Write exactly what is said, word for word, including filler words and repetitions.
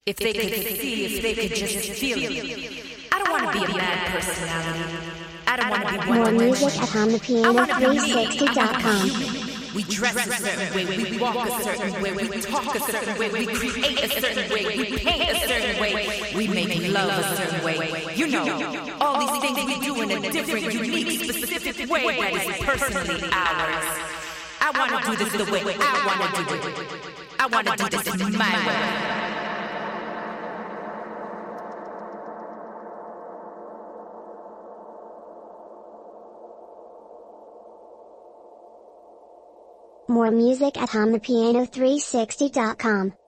If they could see, if they could just feel it. I don't want to be a mad personality. I don't want to be one More dimensional. music at home the piano three sixty dot com. We dress a certain way, we walk a certain way, we talk a certain way, we create a certain way, we paint a certain way, we make love a certain way. You know, all these things we do in a different, unique, specific way that is personally ours. I want to do this the way I want to do it. I want to do this my way. More music at home the piano three sixty dot com.